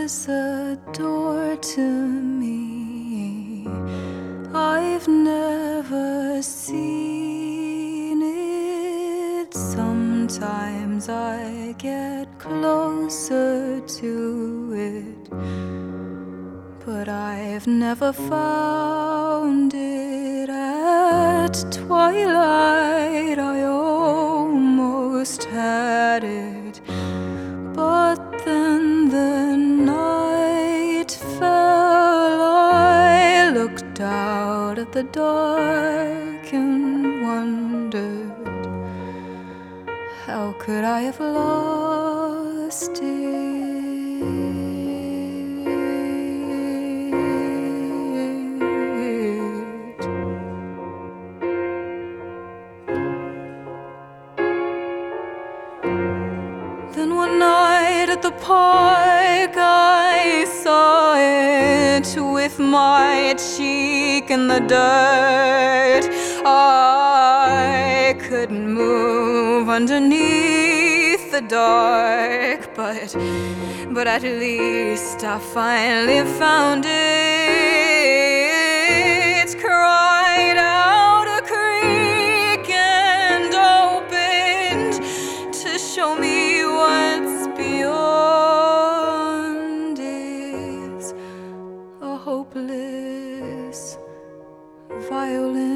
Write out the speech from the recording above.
there's a door to me I've never seen it. Sometimes I get closer to it, but I've never found it. At twilight I almost had it, but then the night fell. I looked out at the dark and wondered, how could I have lost it? Then one night at the park I saw it, with my cheek in the dirt. I couldn't move underneath the dark, but at least I finally found it. Cried out a creek and opened to show me what's beyond is a hopeless violin.